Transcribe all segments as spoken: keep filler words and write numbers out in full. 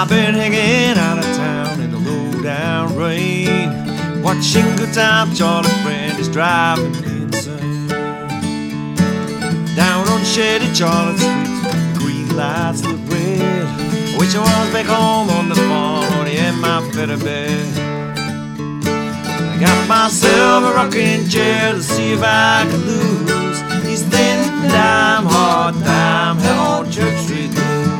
I've been hanging out of town in the low down rain, watching Good Time Charlie Friend is driving me insane. Down on shady Charlotte Street, the green lights look red. I wish I was back home on the farm in my better bed. I got myself a rocking chair to see if I can lose these thin dime, hard dime, hell on Church Street blues.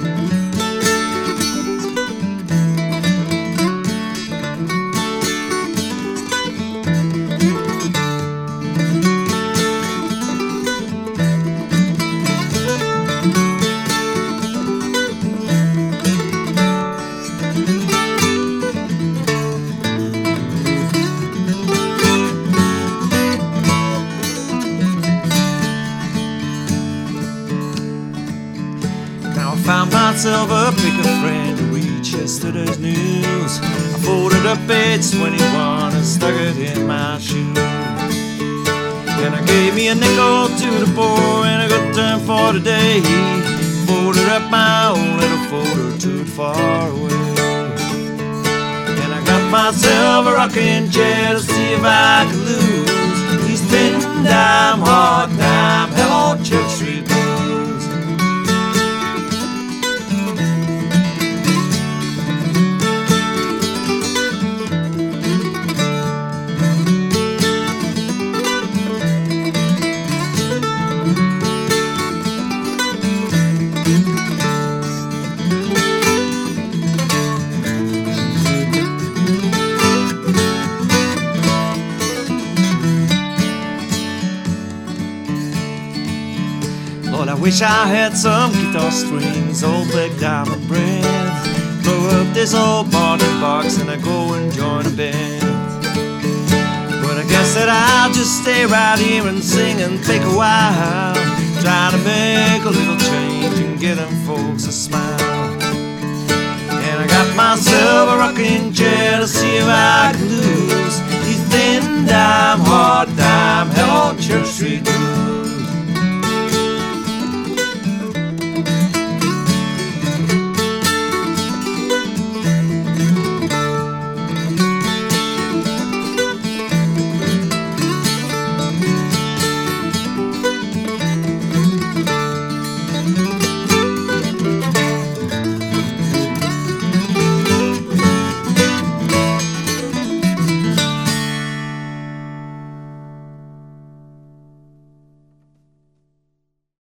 Found myself a picker friend to reach yesterday's news. I folded up page twenty-one and stuck it in my shoe. Then I gave me a nickel to the poor and a good turn for the day. Folded up my own little folder too far away. And I got myself a rocking chair to see if I could lose these thin dime, hard dime, hell on Church Street blues. Lord, I wish I had some guitar strings, old black diamond bread. Throw up this old Martin box and I go and join a band. But I guess that I'll just stay right here and sing and take a while, try to make a little change and get them folks a smile. And I got myself a rocking chair to see if I can lose these thin dime, hard dime, hell on Church Street blues.